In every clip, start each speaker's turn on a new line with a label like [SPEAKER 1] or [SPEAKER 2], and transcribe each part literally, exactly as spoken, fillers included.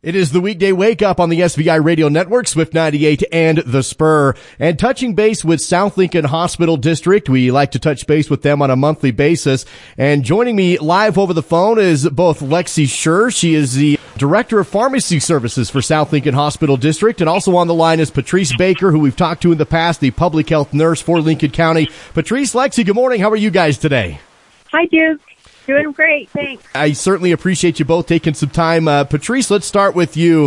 [SPEAKER 1] It is the weekday wake up on the S V I Radio Network, Swift ninety-eight and The Spur. And touching base with South Lincoln Hospital District. We like to touch base with them on a monthly basis. And joining me live over the phone is both Lexi Scher. She is the Director of Pharmacy Services for South Lincoln Hospital District. And also on the line is Patrice Baker, who we've talked to in the past, the Public Health Nurse for Lincoln County. Patrice, Lexi, good morning. How are you guys today?
[SPEAKER 2] Hi, Duke. Doing great, thanks.
[SPEAKER 1] I certainly appreciate you both taking some time. Uh, Patrice, let's start with you.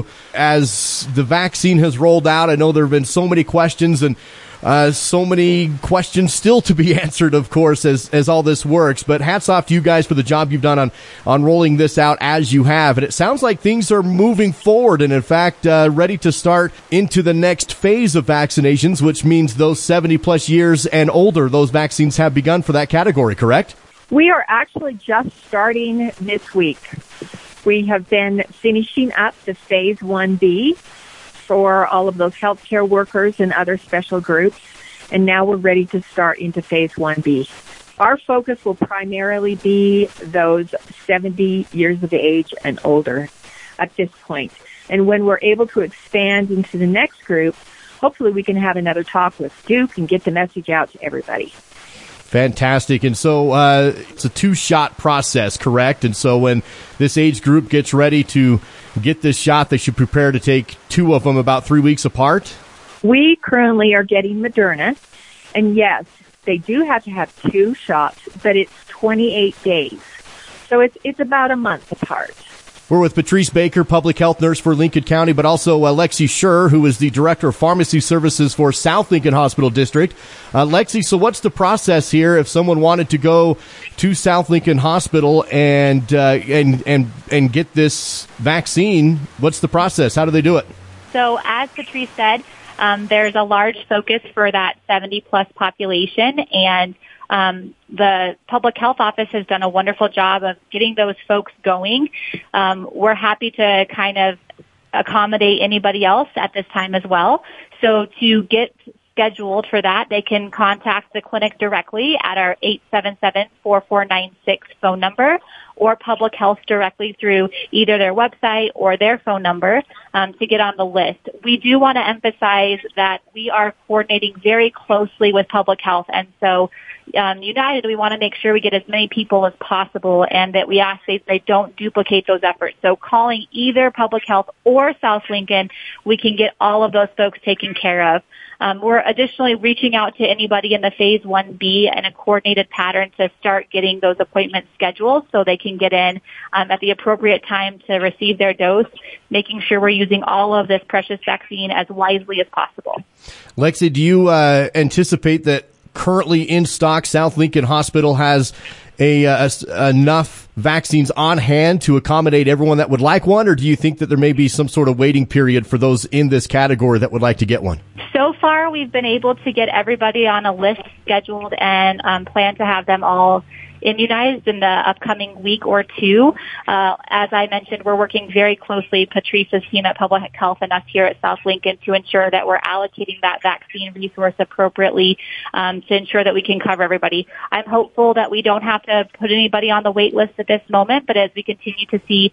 [SPEAKER 1] As the vaccine has rolled out, I know there have been so many questions and uh, so many questions still to be answered, of course, as as all this works. But hats off to you guys for the job you've done on, on rolling this out as you have. And it sounds like things are moving forward and, in fact, uh, ready to start into the next phase of vaccinations, which means those seventy-plus years and older, those vaccines have begun for that category, correct?
[SPEAKER 2] We are actually just starting this week. We have been finishing up the phase one B for all of those healthcare workers and other special groups, and now we're ready to start into phase one B. Our focus will primarily be those seventy years of age and older at this point. And when we're able to expand into the next group, hopefully we can have another talk with Duke and get the message out to everybody.
[SPEAKER 1] Fantastic. And so uh, it's a two-shot process, correct? And so when this age group gets ready to get this shot, they should prepare to take two of them about three weeks apart?
[SPEAKER 2] We currently are getting Moderna. And yes, they do have to have two shots, but it's twenty-eight days. So it's it's about a month apart.
[SPEAKER 1] We're with Patrice Baker, Public Health Nurse for Lincoln County, but also uh, Lexi Scher, who is the Director of Pharmacy Services for South Lincoln Hospital District. Uh, Lexi, so what's the process here if someone wanted to go to South Lincoln Hospital and uh, and and and get this vaccine? What's the process? How do they do it?
[SPEAKER 3] So, as Patrice said, um, there's a large focus for that seventy-plus population, and Um, the public health office has done a wonderful job of getting those folks going. Um, we're happy to kind of accommodate anybody else at this time as well. So to get scheduled for that, they can contact the clinic directly at our eight seven seven, four four nine six phone number, or Public Health directly through either their website or their phone number um, to get on the list. We do want to emphasize that we are coordinating very closely with Public Health, and so um, United, we want to make sure we get as many people as possible and that we ask they, they don't duplicate those efforts. So calling either Public Health or South Lincoln, we can get all of those folks taken care of. Um, we're additionally reaching out to anybody in the phase one B in a coordinated pattern to start getting those appointments scheduled so they can get in um, at the appropriate time to receive their dose, making sure we're using all of this precious vaccine as wisely as possible.
[SPEAKER 1] Lexi, do you uh, anticipate that currently in stock South Lincoln Hospital has a, uh, a, enough vaccines on hand to accommodate everyone that would like one, or do you think that there may be some sort of waiting period for those in this category that would like to get one?
[SPEAKER 3] So far, we've been able to get everybody on a list scheduled and um, plan to have them all immunized in the upcoming week or two. Uh, as I mentioned, we're working very closely, Patrice's team at Public Health and us here at South Lincoln, to ensure that we're allocating that vaccine resource appropriately um, to ensure that we can cover everybody. I'm hopeful that we don't have to put anybody on the wait list at this moment, but as we continue to see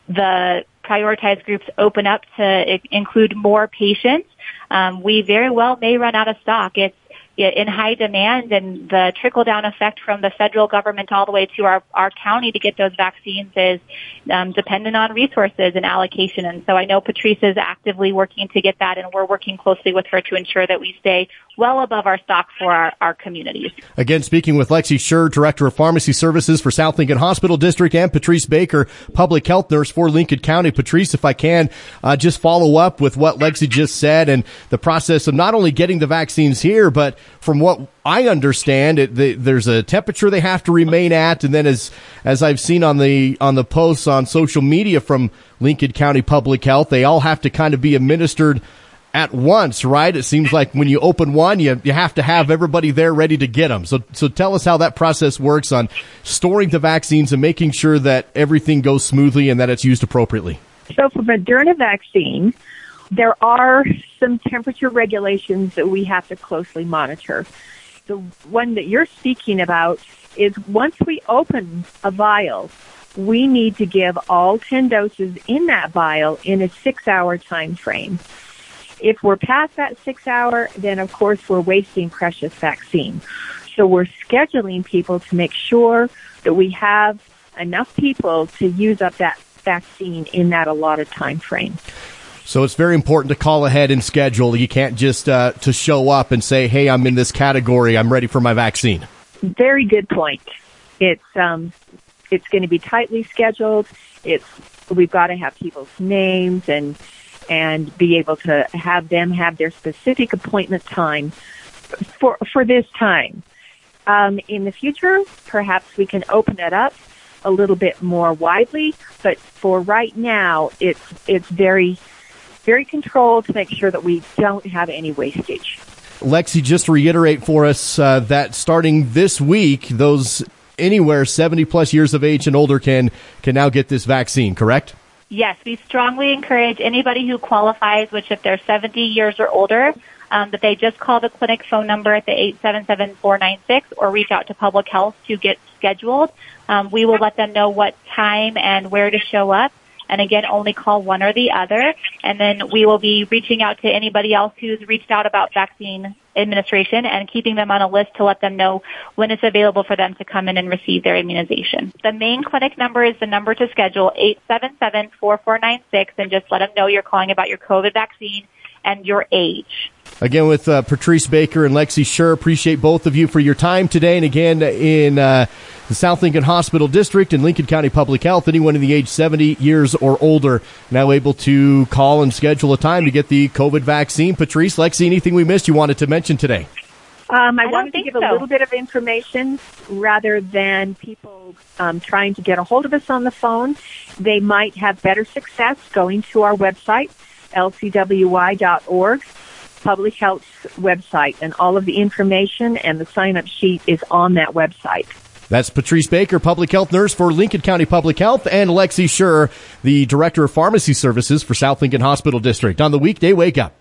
[SPEAKER 3] the prioritized groups open up to include more patients, um, we very well may run out of stock. It's in high demand, and the trickle-down effect from the federal government all the way to our, our county to get those vaccines is um, dependent on resources and allocation. And so I know Patrice is actively working to get that, and we're working closely with her to ensure that we stay well above our stock for our, our communities.
[SPEAKER 1] Again, speaking with Lexi Scher, Director of Pharmacy Services for South Lincoln Hospital District, and Patrice Baker, Public Health Nurse for Lincoln County. Patrice, if I can, uh, just follow up with what Lexi just said and the process of not only getting the vaccines here, but from what I understand, it, the, there's a temperature they have to remain at, and then as as I've seen on the on the posts on social media from Lincoln County Public Health, they all have to kind of be administered at once, right? It seems like when you open one, you you have to have everybody there ready to get them. So so tell us how that process works on storing the vaccines and making sure that everything goes smoothly and that it's used appropriately.
[SPEAKER 2] So for Moderna vaccine, there are some temperature regulations that we have to closely monitor. The one that you're speaking about is once we open a vial, we need to give all ten doses in that vial in a six-hour time frame. If we're past that six hour, then of course we're wasting precious vaccine. So we're scheduling people to make sure that we have enough people to use up that vaccine in that allotted time frame.
[SPEAKER 1] So it's very important to call ahead and schedule. You can't just uh, to show up and say, hey, I'm in this category, I'm ready for my vaccine.
[SPEAKER 2] Very good point. It's um, it's going to be tightly scheduled. It's we've got to have people's names and and be able to have them have their specific appointment time for for this time. Um, in the future, perhaps we can open it up a little bit more widely, but for right now, it's it's very, very controlled to make sure that we don't have any wastage.
[SPEAKER 1] Lexi, just to reiterate for us uh, that starting this week, those anywhere seventy plus years of age and older can can now get this vaccine, correct?
[SPEAKER 3] Yes, we strongly encourage anybody who qualifies, which if they're seventy years or older, um, that they just call the clinic phone number at the eight seven seven, four nine six or reach out to Public Health to get scheduled. Um, we will let them know what time and where to show up. And again, only call one or the other. And then we will be reaching out to anybody else who's reached out about vaccine administration and keeping them on a list to let them know when it's available for them to come in and receive their immunization. The main clinic number is the number to schedule, eight seven seven, four four nine six, and just let them know you're calling about your COVID vaccine and your age.
[SPEAKER 1] Again, with uh, Patrice Baker and Lexi Scher, appreciate both of you for your time today. And again, in uh, the South Lincoln Hospital District and Lincoln County Public Health, anyone in the age seventy years or older now able to call and schedule a time to get the COVID vaccine. Patrice, Lexi, anything we missed you wanted to mention today?
[SPEAKER 2] Um, I,
[SPEAKER 3] I
[SPEAKER 2] wanted to give
[SPEAKER 3] so.
[SPEAKER 2] a little bit of information rather than people um, trying to get a hold of us on the phone. They might have better success going to our website, L C W Y dot org. Public Health's website, and all of the information and the sign-up sheet is on that website.
[SPEAKER 1] That's Patrice Baker, public health nurse for Lincoln County Public Health, and Lexi Scher, the Director of Pharmacy Services for South Lincoln Hospital District on the Weekday Wake Up.